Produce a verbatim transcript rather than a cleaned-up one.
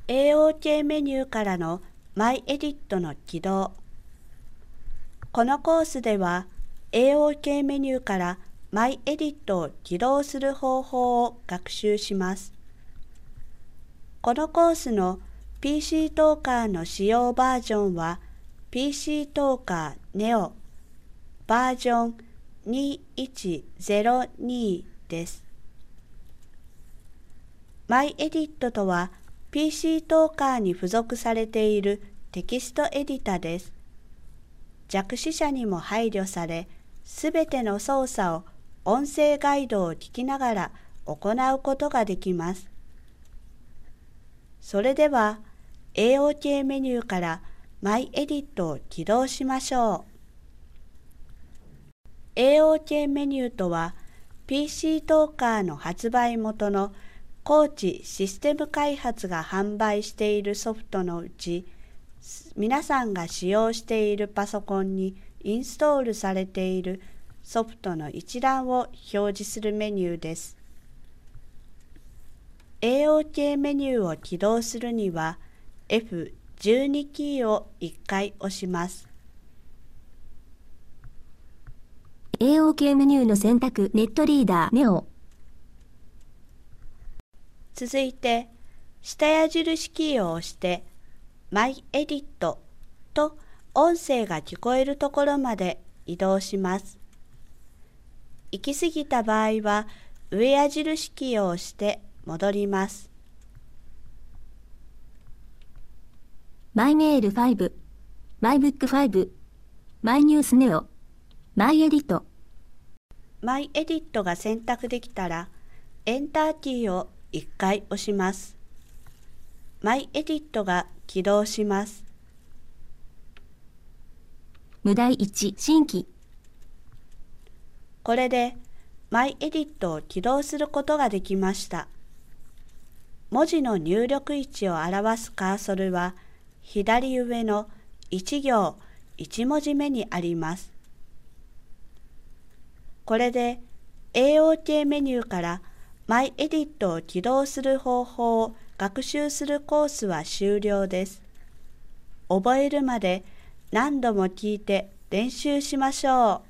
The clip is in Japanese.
エーオーケー メニューからの My Edit の起動。このコースでは エーオーケー メニューから My Edit を起動する方法を学習します。このコースの ピーシー トーカーの使用バージョンは ピーシー トーカー ネオ バージョンにせんひゃくにです。MyEdit とは ピーシー トーカーに付属されているテキストエディタです。弱視者にも配慮され、すべての操作を音声ガイドを聞きながら行うことができます。それでは エーオーケー メニューから MyEdit を起動しましょう。エーオーケー メニューとは ピーシー トーカーの発売元の高知システム開発が販売しているソフトのうち、皆さんが使用しているパソコンにインストールされているソフトの一覧を表示するメニューです。エーオーケー メニューを起動するには エフじゅうに キーをいっかい押します。 エーオーケー メニューの選択ネットリーダーネオ。 続いて下矢印キーを押してMyEdit と音声が聞こえるところまで移動します。行き過ぎた場合は上矢印キーを押して戻ります。 MyMail ファイブ、MyBook ファイブ、MyNews ネオ、MyEdit。 MyEdit が選択できたら、エンターキーをいっかい押します。MyEdit が起動します。 無題いち、新規。 これで MyEdit を起動することができました。文字の入力位置を表すカーソルは左上のいち行いち文字目にあります。これで エーオーケー メニューから MyEdit を起動する方法を学習するコースは終了です。覚えるまで何度も聞いて練習しましょう。